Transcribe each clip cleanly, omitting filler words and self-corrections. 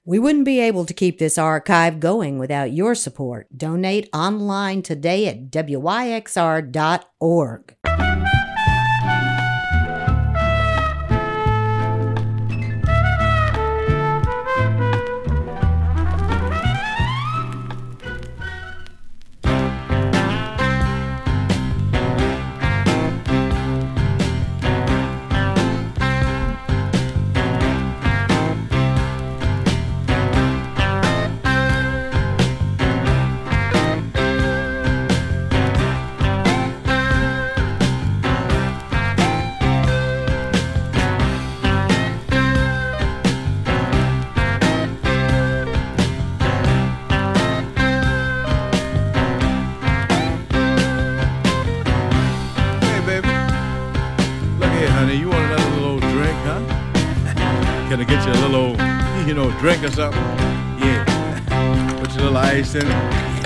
We wouldn't be able to keep this archive going without your support. Donate online today at wyxr.org. Drink or something? Yeah. Put your little ice in it.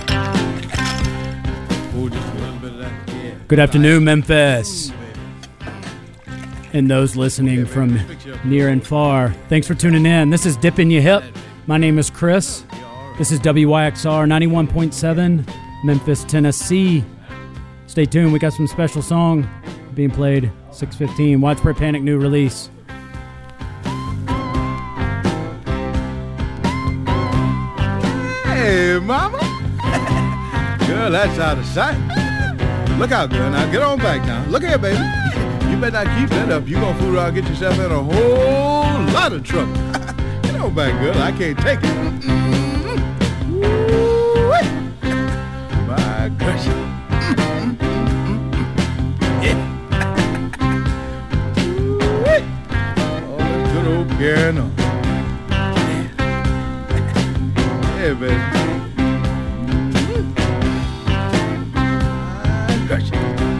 Oh, just a little bit of that. Yeah. Good afternoon, Memphis. And those listening from near and far, thanks for tuning in. This is Dip in Your Hip. My name is Chris. This is WYXR 91.7, Memphis, Tennessee. Stay tuned. We got some special song being played, 6:15. Widespread Panic new release. Hey, mama. Girl, that's out of sight. Look out, girl. Now, get on back now. Look here, baby. You better not keep that up. You gonna fool around and get yourself in a whole lot of trouble. Get on back, girl. I can't take it. My gosh. Oh, that good old piano. Yeah, baby. Gosh.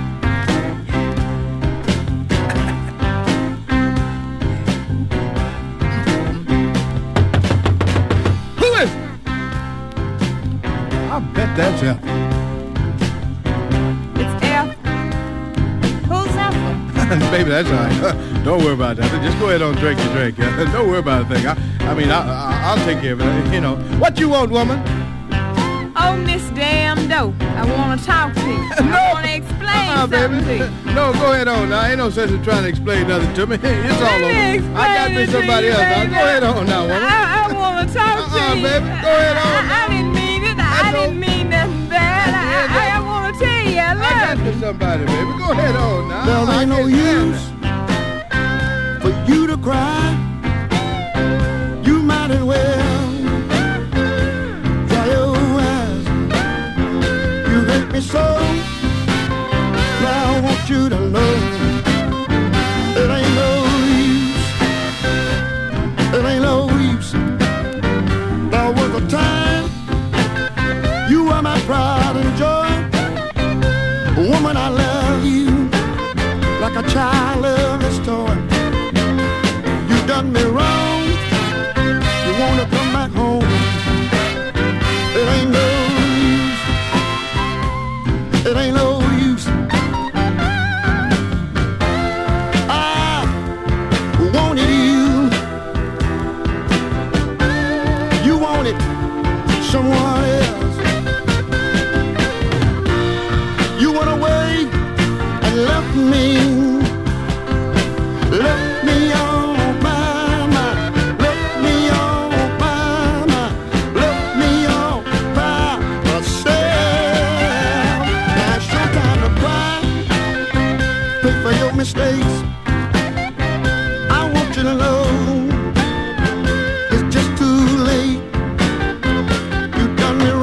Who is it? I bet that's F. It's F. Who's F? Baby, that's all right. Don't worry about that. Just go ahead and drink your drink. Don't worry about a thing. I'll take care of it. You know. What you want, woman? Oh, Miss Damn Dope. I want to talk to you. No. I want to explain something to you. No, go ahead on. Now, ain't no sense in trying to explain nothing to me. It's all over. I got me somebody else. Now, go ahead on now, woman. I want to talk to you. Baby. Go ahead on. I didn't mean it. I didn't mean nothing bad. I want to tell you I love you. I got me somebody, baby. Go ahead on now. There ain't no use for you to cry. You might as well dry your eyes. You hate me so. Now I want you to know it ain't no use. It ain't no use. There was a time you were my pride and joy. Woman, I love you like a child loves his toy. You done me wrong. You wanna come back home. It ain't no use. It ain't no use. I wanted you. You wanted someone else. You went away and left me on my mind, left me on my mind, left me on by myself. Now it's your time to cry, pay for your mistakes. I want you to know it's just too late. You done me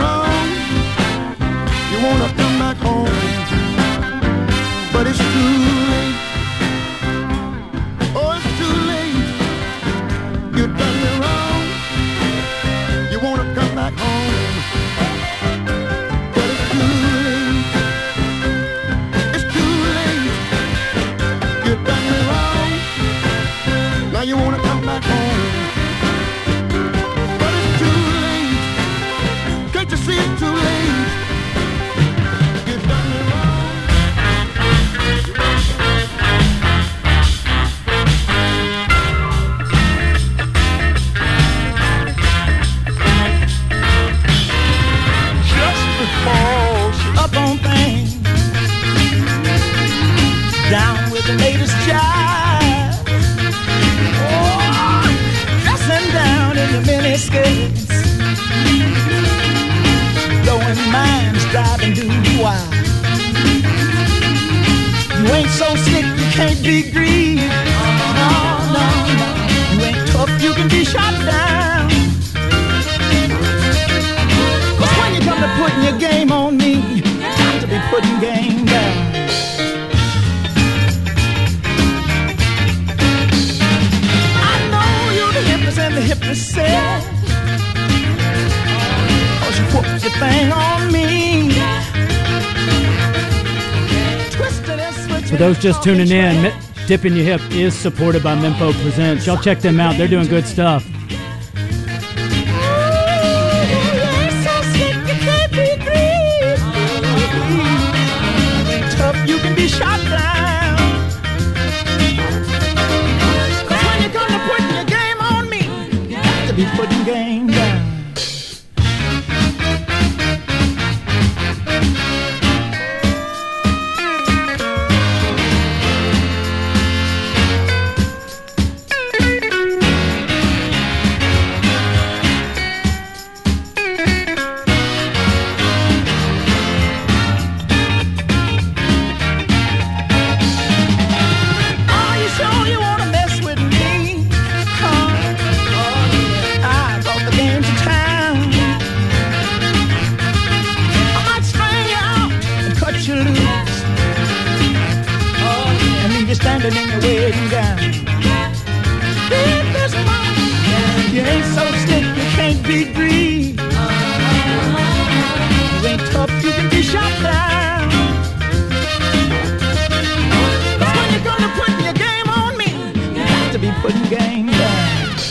in your mini skirts, blowing minds, driving dudes wild. You ain't so slick, you can't be grieved. No, no, no. You ain't tough, you can be shot down. Cause when you come to putting your game on me, you got to be putting game down. I know you're the hippest and the hippest said, cause you whooped your thing on me. For those just tuning in, Dipping Your Hip is supported by Mempho Presents. Y'all check them out. They're doing good stuff. You can be shot down. Cause when you come to putting your game on me, you got to be putting game down. Standing in your wedding gown. You ain't so slick, you can't be grieved. You ain't tough, you can be shot down. But when you're gonna put your game on me, you got to be putting game down.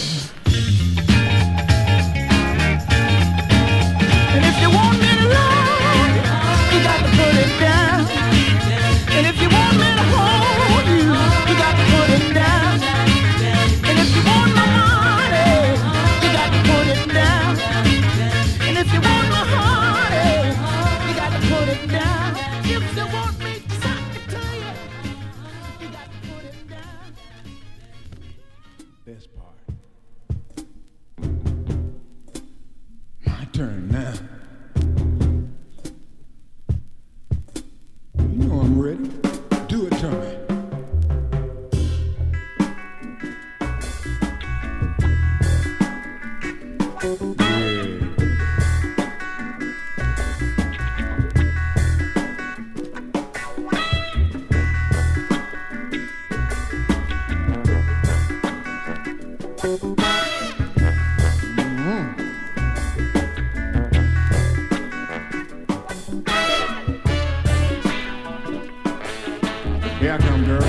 And if you want me to love, you got to put it down. And if you want me to hold you, you got to put it down. And if you want my money, you got to put it down. And if you want my heart, you got to put it down. If you want me to suck it to you, you got to put it down. Best part. My turn now. You know I'm ready. Do it to me. Here I come, girl.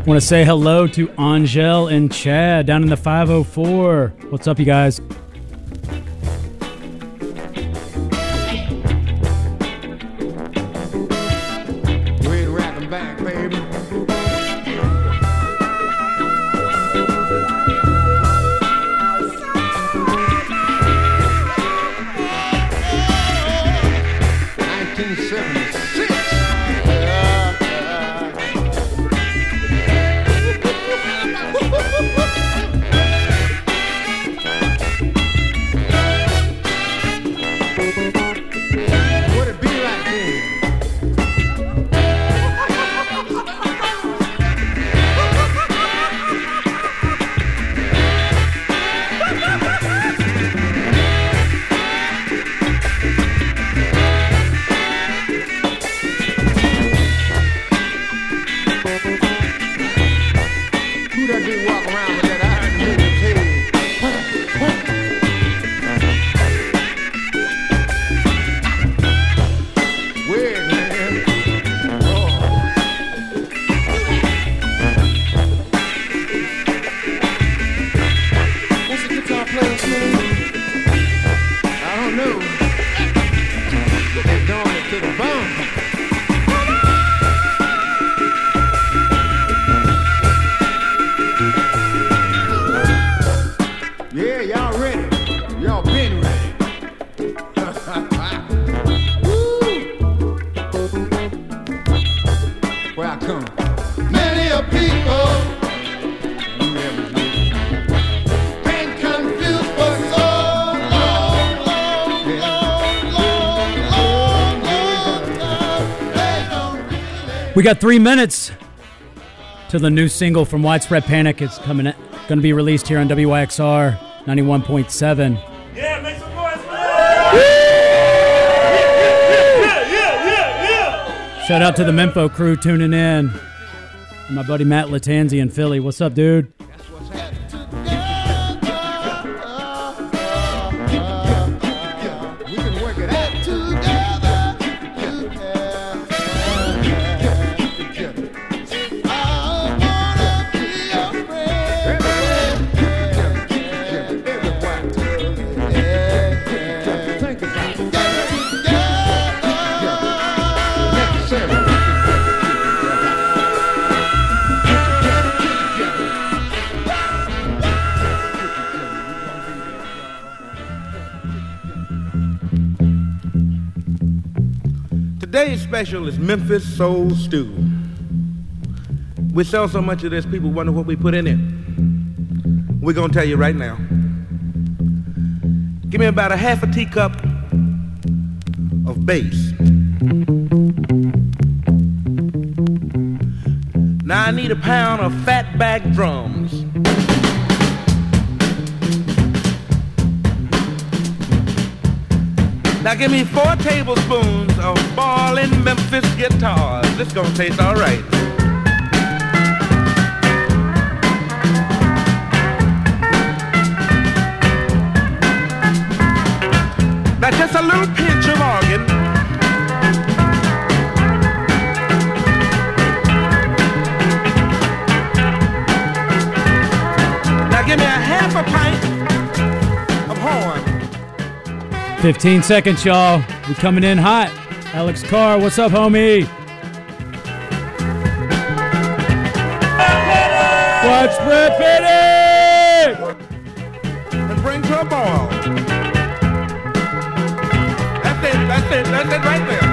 Want to say hello to Angel and Chad down in the 504. What's up, you guys? We got 3 minutes till the new single from Widespread Panic. It's going to be released here on WYXR 91.7. Yeah, make some noise, man! Shout out to the Memphis crew tuning in. And my buddy Matt Latanzi in Philly. What's up, dude? Today's special is Memphis Soul Stew. We sell so much of this, people wonder what we put in it. We're gonna tell you right now. Give me about a half a teacup of bass. Now I need a pound of fatback drums. Now give me 4 tablespoons of ballin' Memphis guitars. This gonna taste all right. Now just a little pinch of organ. Now give me a half a pint of horn. 15 seconds, y'all. We coming in hot. Alex Carr, what's up, homie? Widespread Panic! And bring to a boil. That's it right there.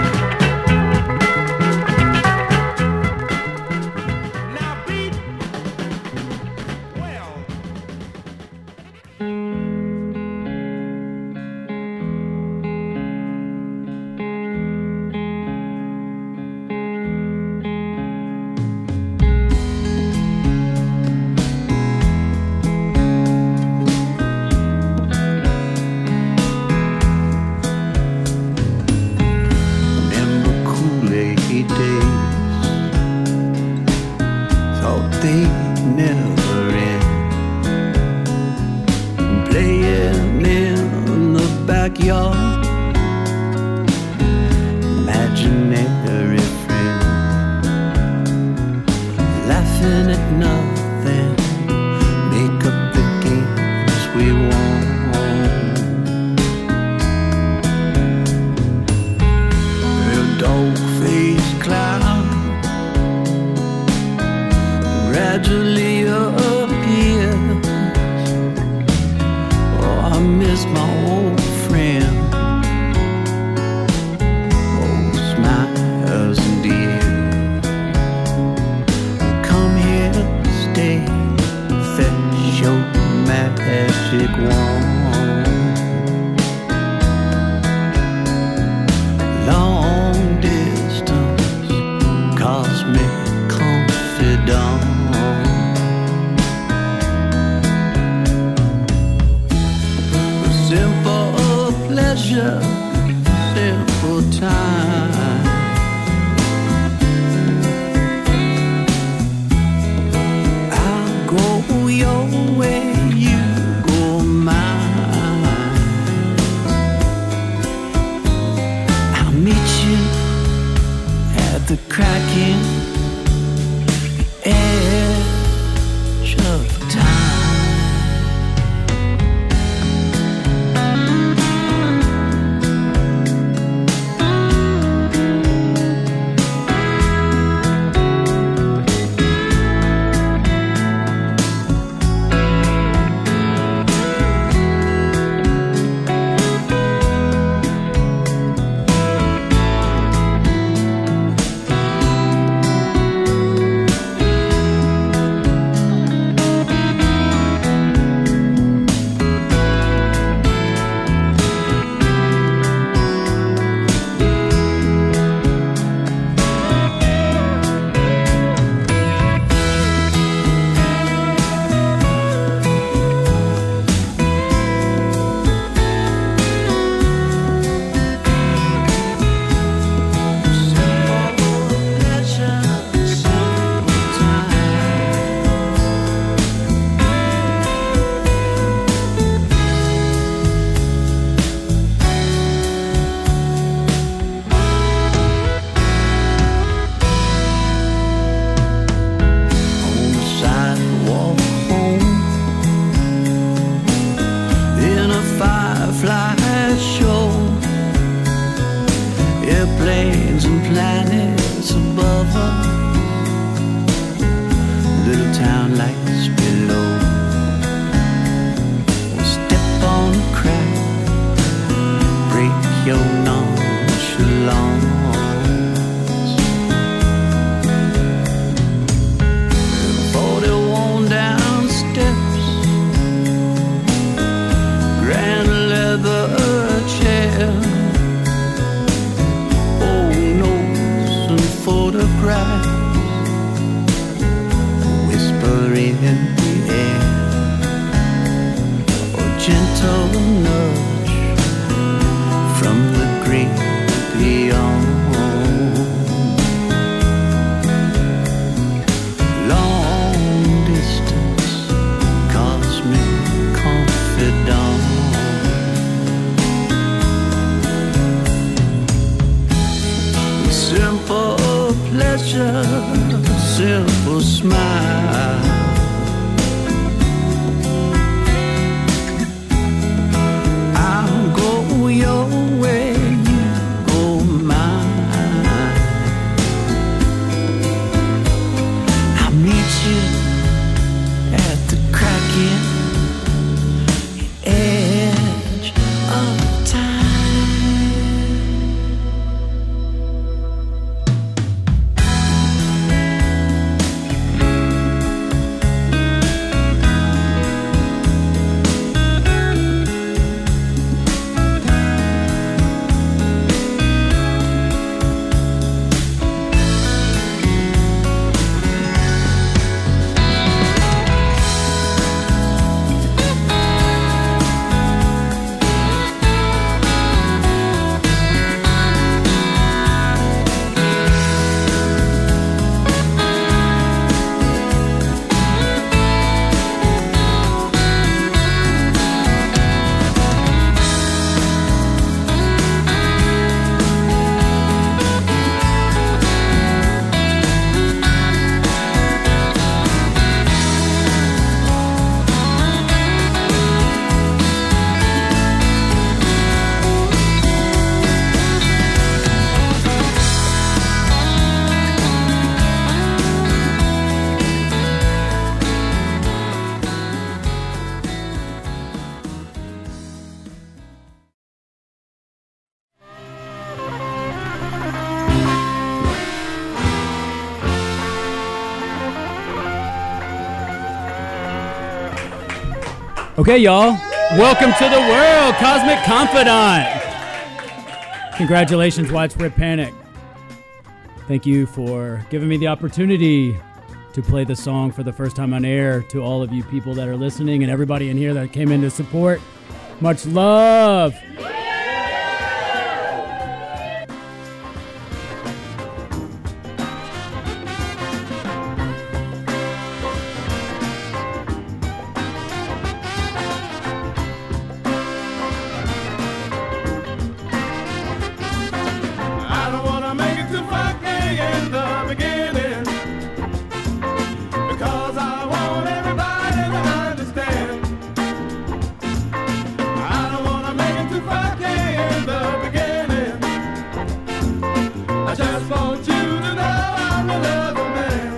Now beat well. gradually appears. Oh, I miss my old friend. Oh, smiles and dear. Come here, stay, fetch your magic wand. Long distance, cosmic confidant. Simple pleasure, simple time. I'll go your way, you go mine. I'll meet you at the cracking edge of time. Airplanes and planets above us, little town lights below. We'll step on a crack, break your nonchalance. 40 worn down steps, grand leather chair, photographs whisper in the air, or gentle nudge from the great beyond. Long distance, cosmic confidant. Simple pleasure, simple smile. I'll go your way, you go mine. I'll meet you at the cracking edge of time. Okay, y'all. Welcome to the world, Cosmic Confidant. Congratulations, Widespread Panic. Thank you for giving me the opportunity to play the song for the first time on air. To all of you people that are listening and everybody in here that came in to support, much love. I don't wanna make it to 5K in the beginning, because I want everybody to understand. I don't wanna make it to 5K in the beginning. I just want you to know I'm another man.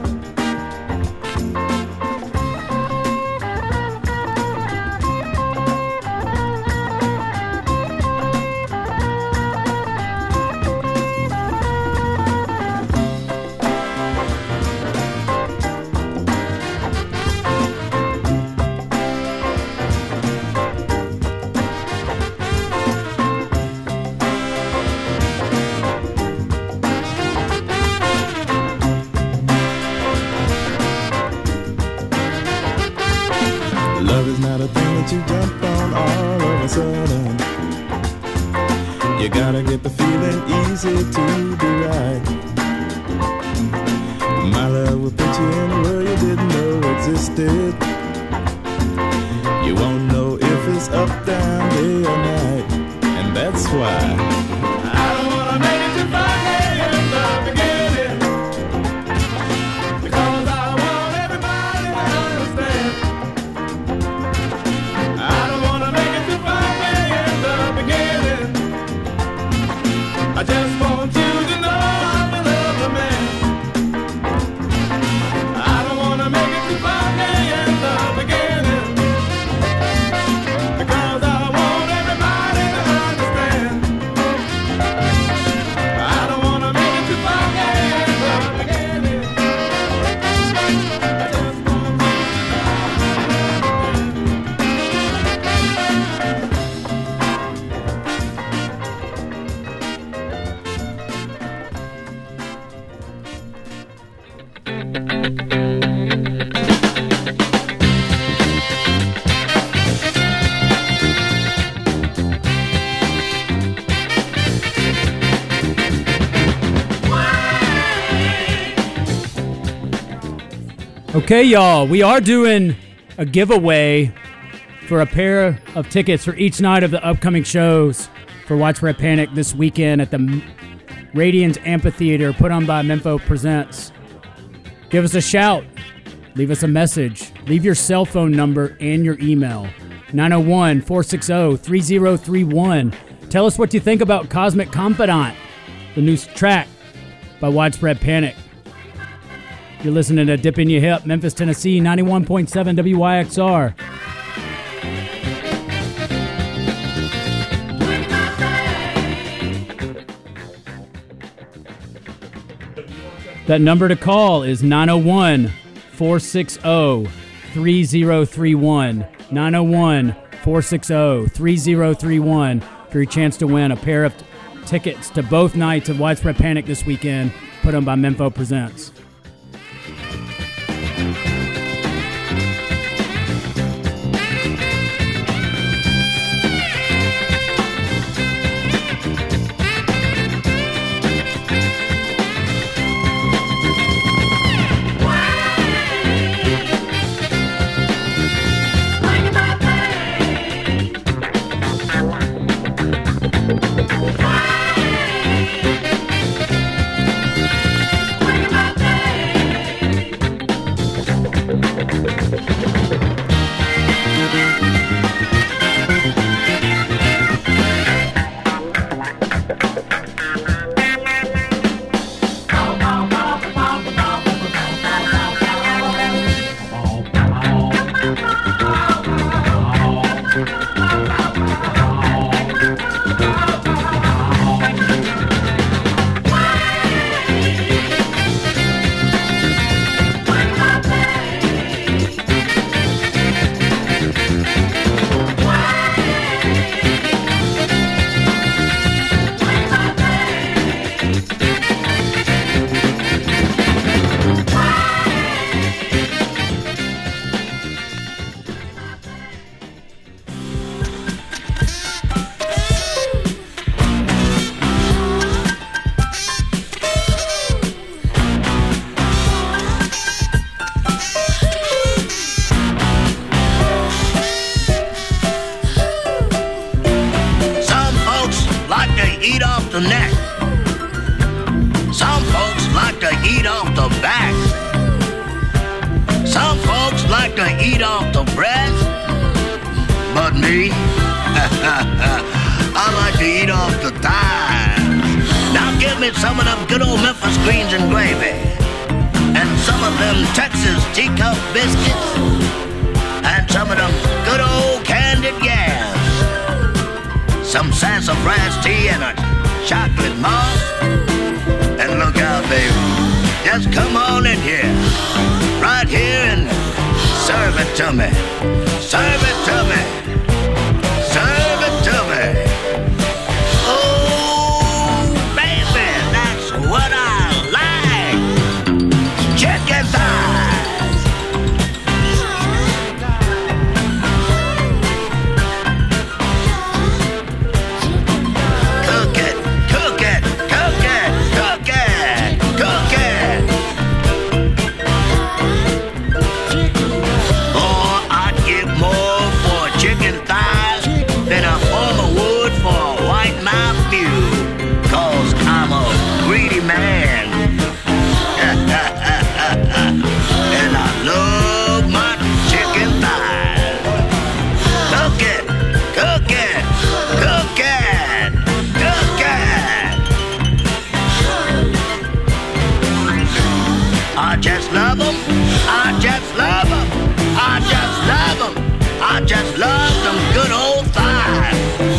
Love is not a thing that you jump on all of a sudden. You gotta get the feeling easy to be right. My love will put you in a world you didn't know existed. You won't know if it's up, down, day or night. And that's why I don't wanna make it to 5K in the beginning, because I want everybody to understand. I don't wanna make it to 5K in the beginning. I just want you to know I'm another man. I don't wanna make it to 5K in the beginning, because I want everybody to understand. I don't wanna make it to 5K in the beginning. I just want you to know. Okay, y'all, we are doing a giveaway for a pair of tickets for each night of the upcoming shows for Widespread Panic this weekend at the Radians Amphitheater, put on by Menfo Presents. Give us a shout. Leave us a message. Leave your cell phone number and your email. 901-460-3031. Tell us what you think about Cosmic Confidant, the new track by Widespread Panic. You're listening to Dip in Your Hip, Memphis, Tennessee, 91.7 WYXR. That number to call is 901-460-3031. 901-460-3031 for your chance to win a pair of tickets to both nights of Widespread Panic this weekend, put on by Menfo Presents. Bring it back. back. Some folks like to eat off the breast, but me, I like to eat off the thighs. Now give me some of them good old Memphis greens and gravy, and some of them Texas teacup biscuits, and some of them good old candied yams, some sassafras tea and a chocolate moss. And look out, baby, just come on in here, right here, and serve it to me. Serve it to me. Serve it to me. Oh, baby, that's what I like. Chicken thighs. Cook it, cook it, cook it, cook it, cook it. Oh, I'd give more for chicken thighs than a former would for a white mouth view, 'cause I'm a greedy man. And I love my chicken thighs. Cook it, cook it, cook it, cook it. I just love them. I just love them. I just love them. I just love them good old thighs.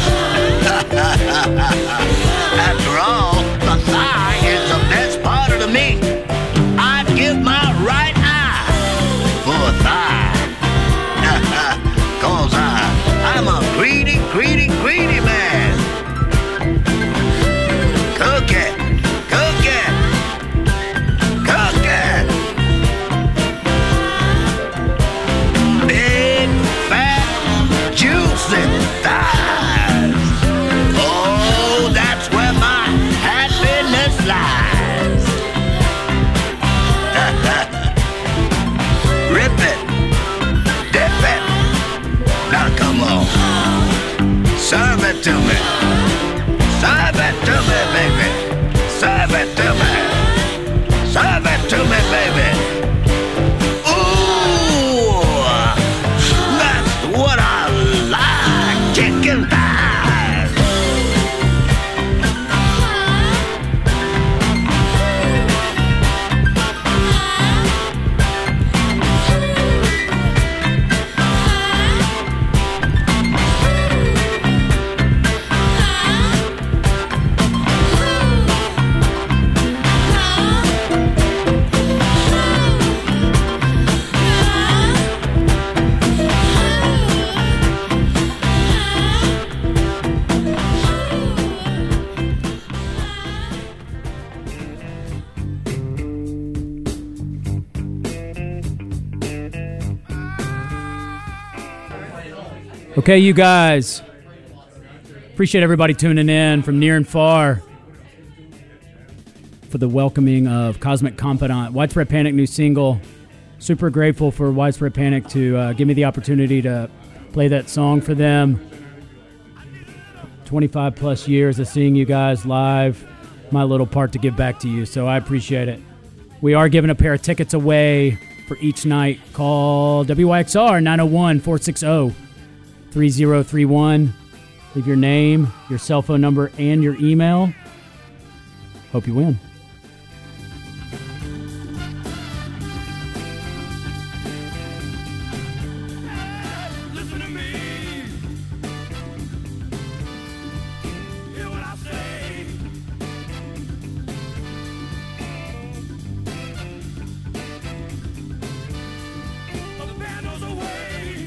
After all, the thigh is the best part of the meat. I'd give my right eye for a thigh. 'Cause I'm a greedy, greedy, greedy man. Cook it, cook it, cook it. Big, fat, juicy thighs. Oh, that's where my happiness lies. Rip it, dip it. Now come on, serve it to me. Serve it to me, baby. Serve it to me. Serve it to me, baby. Ooh, that's what I like. Chicken thighs. Okay, you guys. Appreciate everybody tuning in from near and far for the welcoming of Cosmic Confidant, Widespread Panic new single. Super grateful for Widespread Panic to give me the opportunity to play that song for them. 25 plus years of seeing you guys live. My little part to give back to you, so I appreciate it. We are giving a pair of tickets away for each night. Call WYXR 901-460-3031. Leave your name, your cell phone number, and your email. Hope you win. Listen to me. Hear what I say. Oh, the band goes away.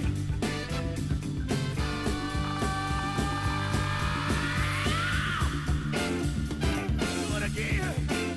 But again.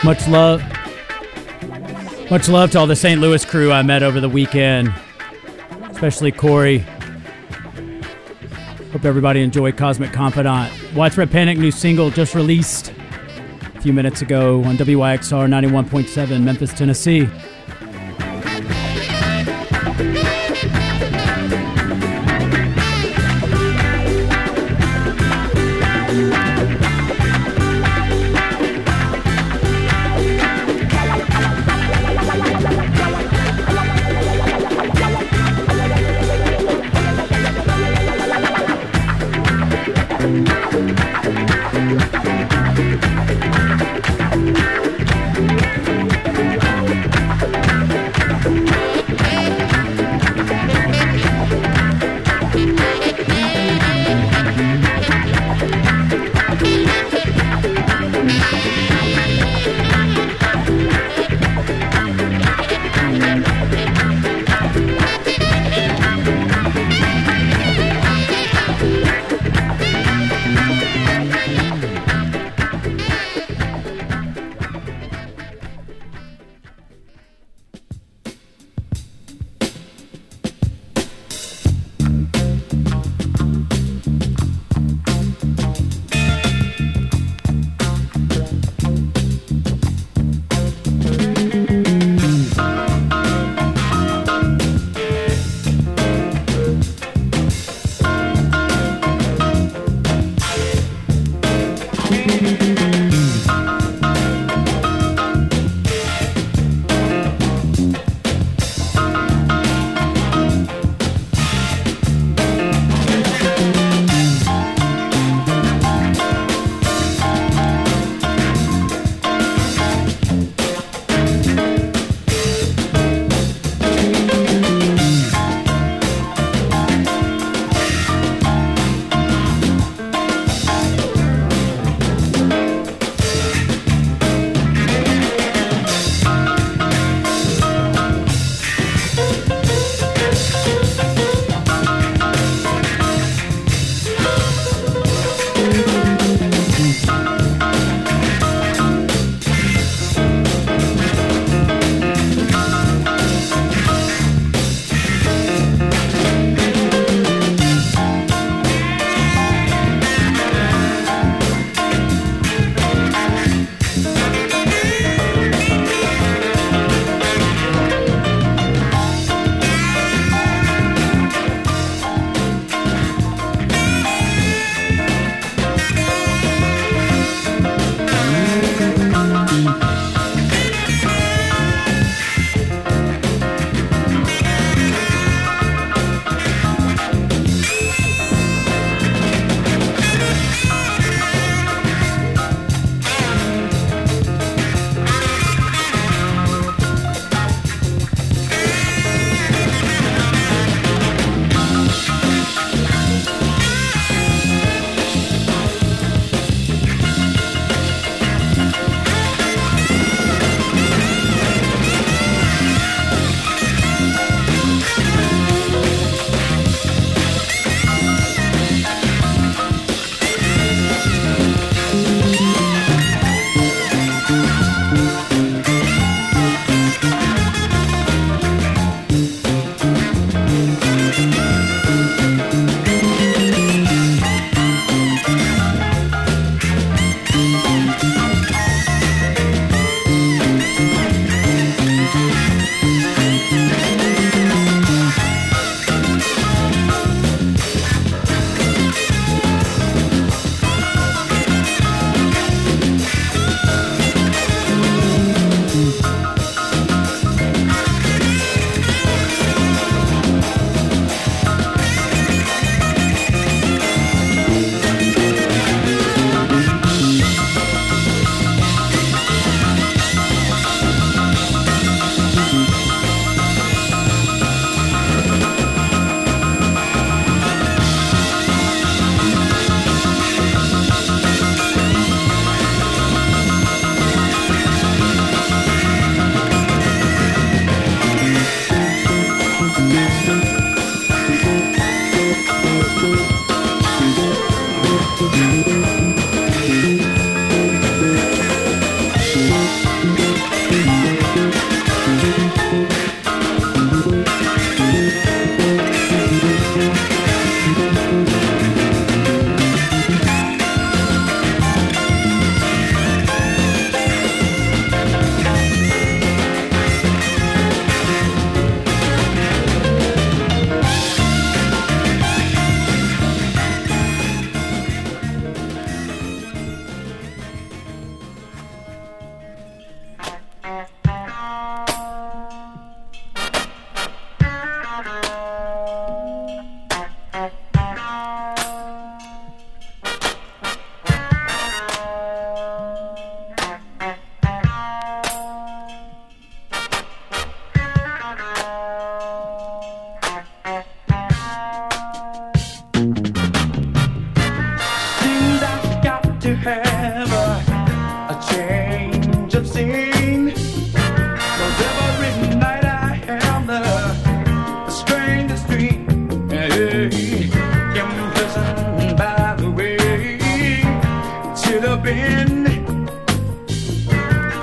Much love to all the St. Louis crew I met over the weekend, especially Corey. Hope everybody enjoyed Cosmic Confidant. Widespread Panic, new single just released a few minutes ago on WYXR 91.7 Memphis, Tennessee.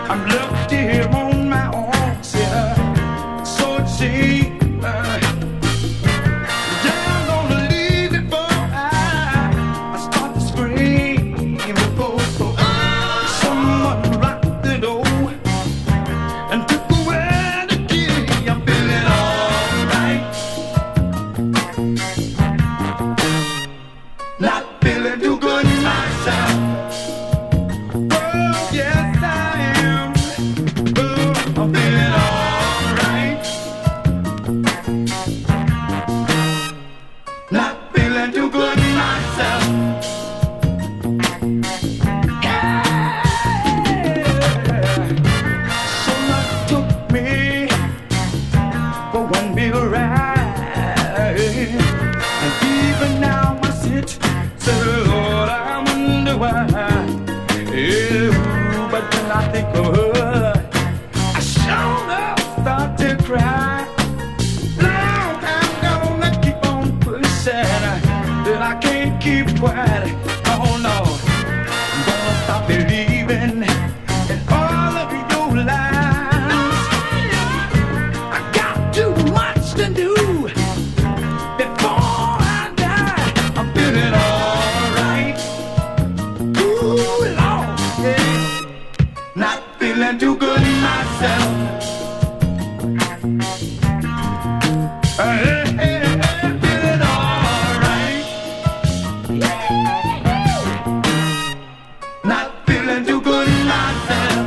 I'm left here on my own, so it seems. Yeah, I'm gonna leave it for I start to scream before someone rocked the door and took away the key. I'm feeling alright, not feeling too good myself. Oh, yes, I am. Oh, I'm feeling alright, not feeling too good myself. So much took me for one big ride, and even now I sit, say, Lord, I wonder why. Yeah, but when I think of her, I sure enough start to cry. Long I'm gonna keep on pushing, that I can't keep quiet. Oh no, I'm gonna stop believing in all of your lies. I got too much to do before I die. I'm feeling alright. Ooh, Lord, yeah. Not feeling too good myself. Hey, hey, hey, feeling alright. Not feeling too good myself.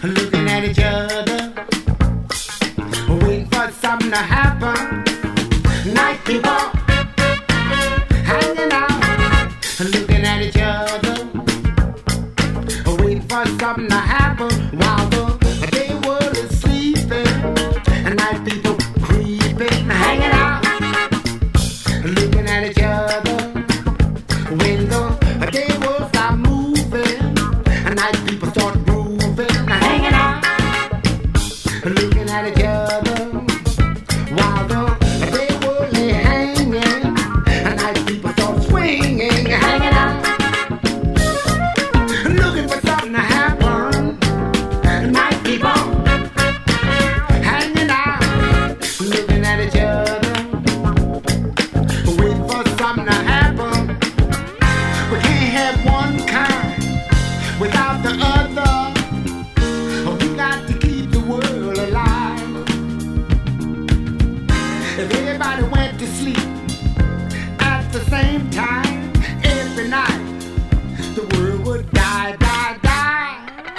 looking at each other, waiting for something to happen. Night people hanging out, looking at each other, waiting for something to happen while the day world is sleeping. And night people creeping, hanging out, looking at each other. When the day world stop moving, and night people start grooving, hanging out, looking at each other. While the day world lay hanging, and night people start swinging, hanging out, looking for something to happen. Night people hanging out, looking at each other, waiting for something to happen. We can't have one kind without the other. We got to keep the world alive. If everybody went to sleep at the same time every night, the world would die, die, die.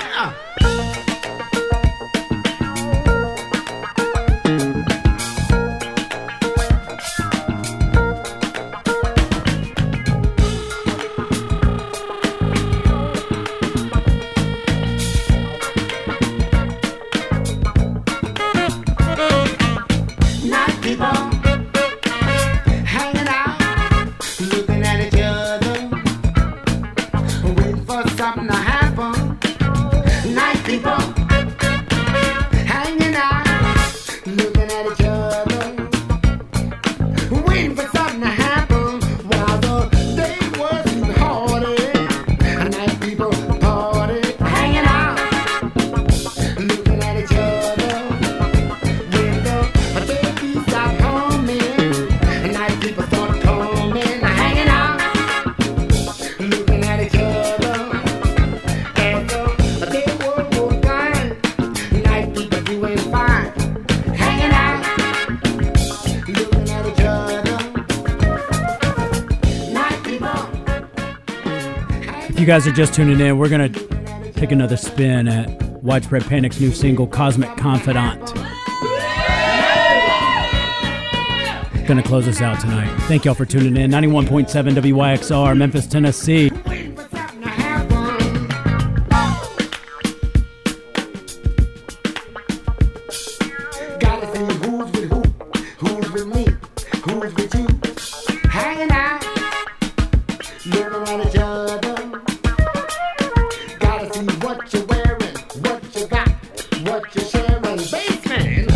Night people hanging out, looking at each other, waiting for something to happen. Night people hanging out, looking at each other, waiting for something to happen while the day was harder. Night people party, hanging out, looking at each other. When the day stop coming, night people start coming, hanging out, looking at each other. And the day was fine, night people doing fine, hanging out, looking at each other. Night people. If you guys are just tuning in, we're going to take another spin at Widespread Panic's new single, Cosmic Confidant. Going to close us out tonight. Thank y'all for tuning in. 91.7 WYXR, Memphis, Tennessee. Waiting for something to happen. Gotta see who's with who, who's with me, who's with you. Hanging out, looking at each other. Gotta see what you're wearing, what you got, what you're sharing. Basement.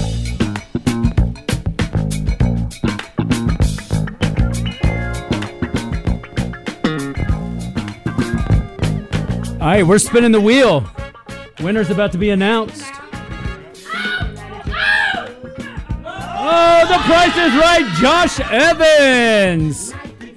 All right, we're spinning the wheel. Winner's about to be announced. Oh, the price is right, Josh Evans.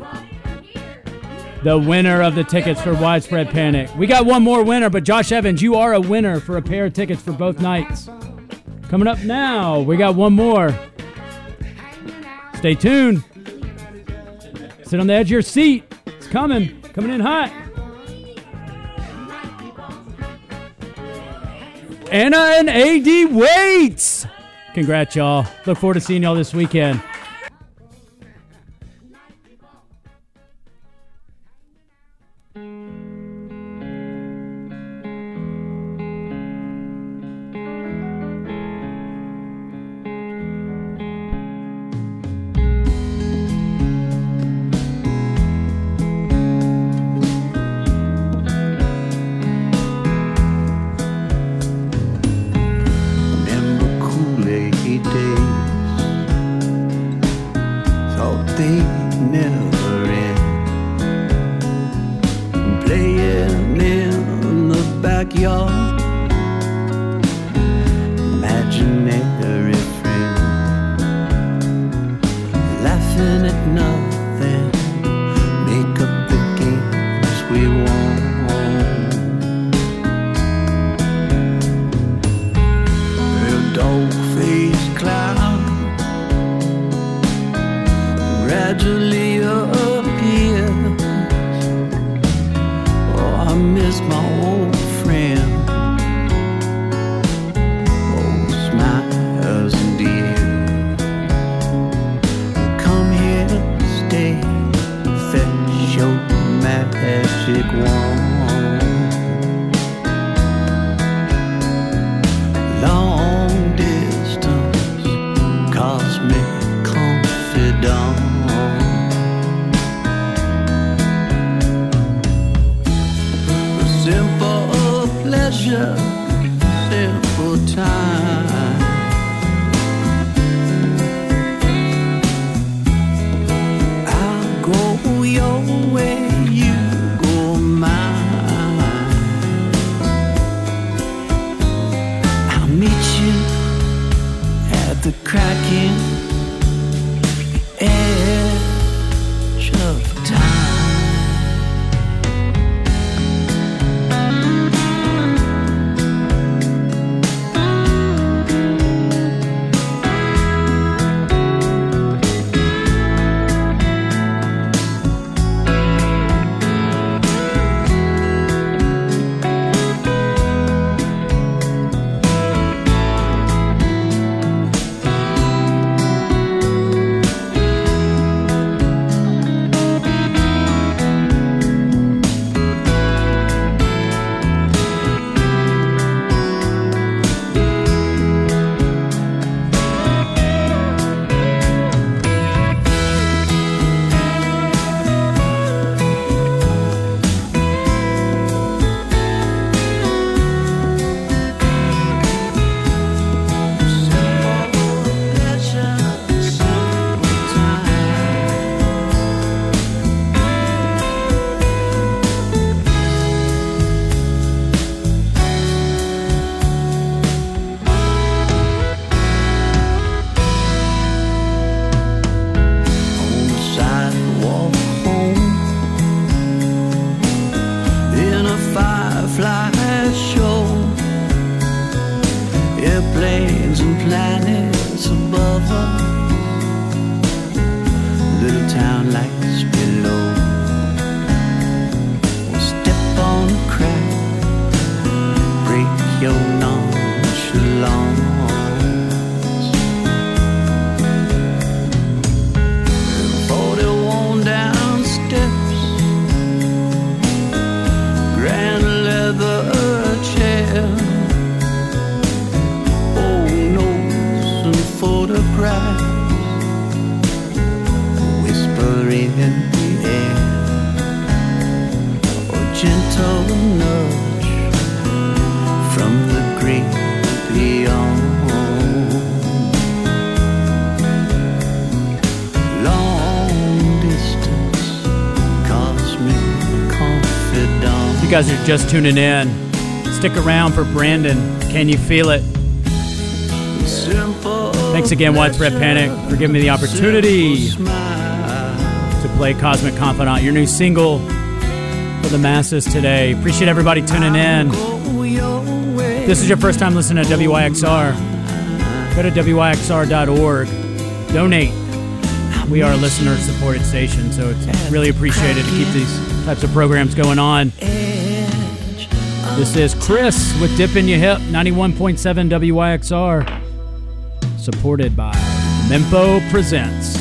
The winner of the tickets for Widespread Panic. We got one more winner, but Josh Evans, you are a winner for a pair of tickets for both nights. Coming up now, we got one more. Stay tuned. Sit on the edge of your seat. It's coming in hot. Anna and AD Waits. Congrats, y'all. Look forward to seeing y'all this weekend. Remember Kool-Aid days the cracking edge of time. You guys are just tuning in. Stick around for Brandon. Can you feel it? Thanks again, Widespread Panic, for giving me the opportunity to play Cosmic Confidant, your new single for the masses today. Appreciate everybody tuning in. If this is your first time listening to WYXR, go to WYXR.org. Donate. We are a listener-supported station, so it's really appreciated to keep these types of programs going on. This is Chris with Dip in Your Hip, 91.7 WYXR, supported by Mempo Presents.